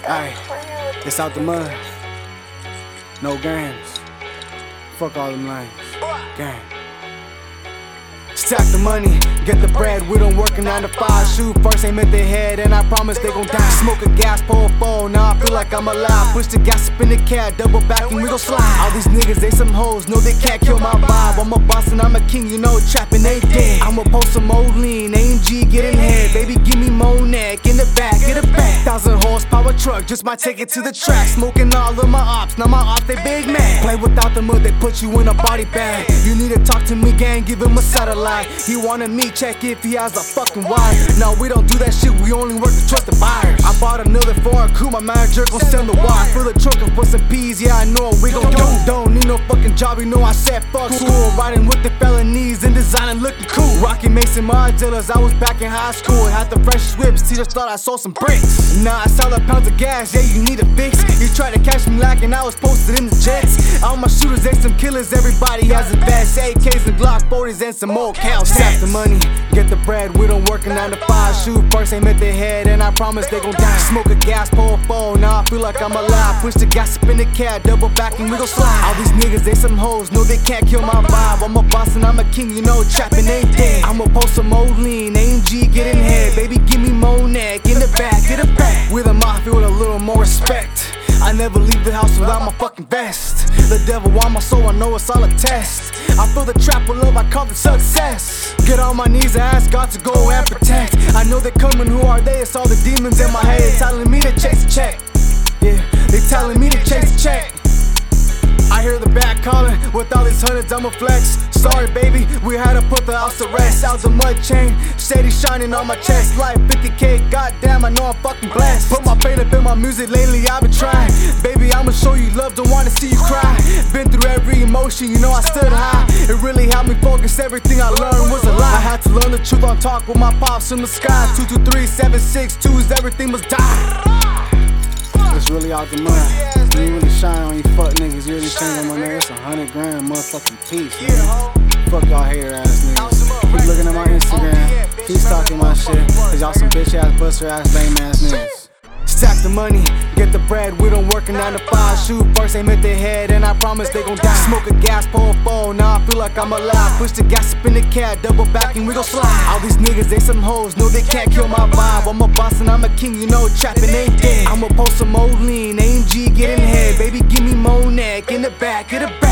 Aye, it's out the mud. No games. Fuck all them lanes. Gang. Stack the money, get the bread, we don't work a 9 to 5. Shoot first, aim at their head, and I promise they gon' die. Smoke a gas, pull a phone, now I feel like I'm alive. Push the gas up in the cab, double back and we gon' slide. All these niggas, they some hoes, no they can't kill my vibe. I'm a boss and I'm a king, you know, trapping they dead. I'ma post some old lean, AMG, get in head. Baby, give me more neck, in the back, get it back. 1,000 horsepower truck, just might take it to the track. Smoking all of my ops, now my ops, they big man. Play without the mud, they put you in a body bag. You need to talk to me, gang, give him a satellite. He wanted me, check if he has a fucking wife. No, we don't do that shit, we only work to trust the buyers. I bought another foreign coupe, my manager gon' send the wire. Fill the trunk up with some peas, yeah, I know what we gon' do. Don't need no fucking job, you know I said fuck school. Riding with the felonies and designing looking cool. Rocky Mason modulas, I was back in high school. Had the freshest whips, teachers thought I sold some bricks. Now I sell a pounds of gas, yeah, you need a fix. You tried to catch me lacking, I was posted in the jets. All my shooters, they some killers, everybody has a vest. AKs and Glock 40s and some more cows. Stack the money, get the bread, we don't work a 9 to 5. Shoot first, aim at their head, and I promise they gon' die. Smoke a gas, pull a phone, now I feel like I'm alive. Push the gas up in the cab, double back and we gon' slide. All these niggas, they some hoes, no they can't kill my vibe. I'm a boss and I'm a king, you know, trapping ain't dead. I'ma post some old lean, AMG, get in head. Baby, give me more neck, in the back, get it back. With a mafia with a little more respect. I never leave the house without my fucking vest. The devil want my soul, I know it's all a test. I feel the trap of love, I call it success. Get on my knees and ask God to go and protect. I know they're coming, who are they? It's all the demons in my head telling me to chase a check. Yeah, they telling me to chase a check. I hear the back calling, with all these hundreds I'ma flex. Sorry baby, we had to put the house to rest. Out the mud chain, shady shining on my chest. Like 50K, goddamn I know I'm fucking blessed. Put my pain up in my music lately, I've been trying. Baby, I'ma show you love, don't wanna see you cry. Been through every emotion, you know I stood high. It really helped me focus, everything I learned was a lie. I had to learn the truth on talk with my pops in the sky. 223 762s, everything must die. It's really out the mud. You really shine on you fuck niggas. You really change on my nigga. It's 100 grand motherfucking piece, man. Fuck y'all hater ass niggas. Keep looking at my Instagram. Keep stalking my shit. Cause y'all some bitch ass, buster ass, lame ass niggas. Stack the money, get the bread, we don't work a 9 to 5. Shoot first, aim at their head, and I promise they gon' die. Smoke a gas, pull a phone, now I feel like I'm alive. Push the gas up in the cab, double back and we gon' slide. All these niggas, they some hoes, no they can't kill my vibe. I'm a boss and I'm a king, you know trapping ain't dead. I'ma post some old lean, AMG, get in head. Baby, give me more neck, in the back, get it back.